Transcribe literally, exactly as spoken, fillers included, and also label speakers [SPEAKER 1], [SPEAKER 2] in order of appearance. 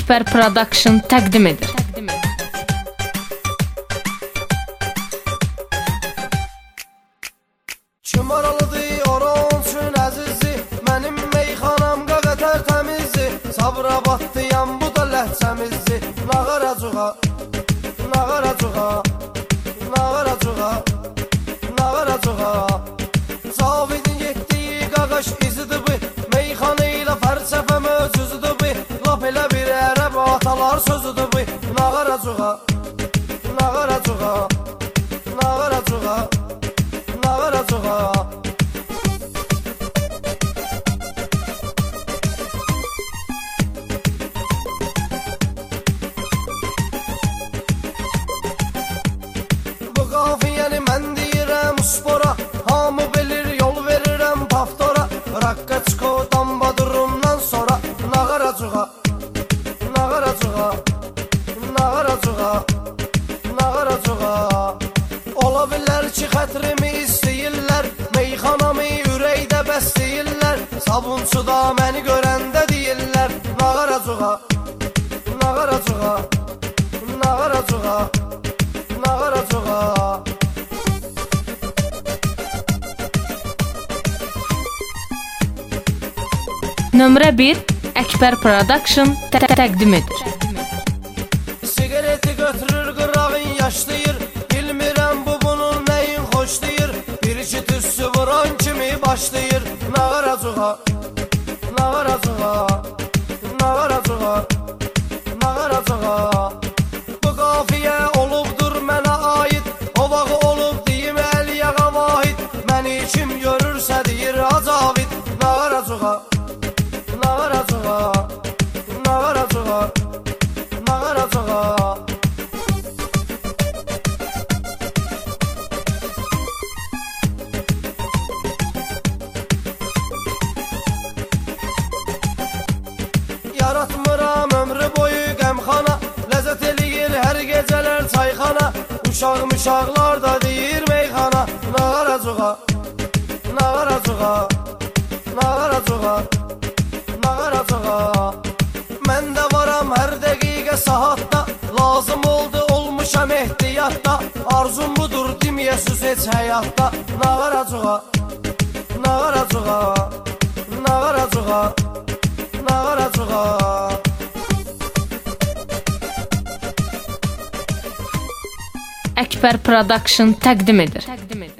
[SPEAKER 1] Əkbər Production təqdim edir.
[SPEAKER 2] Kim aralıdır oran üçün əzizi, mənim meyxanam qaqətər təmizdir. Sabra batdıyam bu da ləhcəmizdir. Nağaracuğa, nağaracuğa, nağaracuğa, nağaracuğa. Cavidin getdiyi qaqaş izidir bu, meyxanı ilə fərsəfəm özüzüdür bu. Lap elə bir ərəb atalar sözüdür bu. Nağaracuğa, nağaracuğa, nağaracuğa, nağaracuğa. Bu qafiyəni mən deyirəm uspora, hamı bilir yol verirəm paftora. Raqqa çıxo damba durumdan sonra. Nağaracuğa, nağaracuğa, nağaracuğa, nağaracuğa. Ola bilər ki xətrimi istəyirlər, meyxanamı ürəkdə bəsləyirlər. Sabunçuda məni görəndə deyirlər. Nağaracuğa, nağaracuğa, nağaracuğa, nağaracuğa.
[SPEAKER 1] Nömrə bir Əkbər Production təqdim edir.
[SPEAKER 2] Sigareti götürür qırağın yaşlayır, bilmirəm bu bunun nəyin xoşlayır. Bir iki tüssü vuran kimi başlayır. Nağaracuğa, nağaracuğa, nağaracuğa, nağaracuğa. Bu qafiyə olubdur mənə aid, o vaxt olub deyim Əliyağa vahid. Məni kim görürsə deyir Acavid. Nağaracuğa, nağaracuğa, nağaracuğa, nağaracuğa. Yaratmıram ömrü boyu qəmxana, ləzzət eləyir hər gecələr çayxana. Uşaq müşaqlar da deyir meyxana. Nağaracuğa, nağaracuğa, nağaracuğa, nağaracuğa. Mən də varam hər dəqiqə saatda, lazım oldu olmuşam ehtiyatda. Arzum budur deməyəsiz heç həyatda. Nağaracuğa, nağaracuğa, nağaracuğa, nağaracuğa.
[SPEAKER 1] Əkbər Production təqdim edir.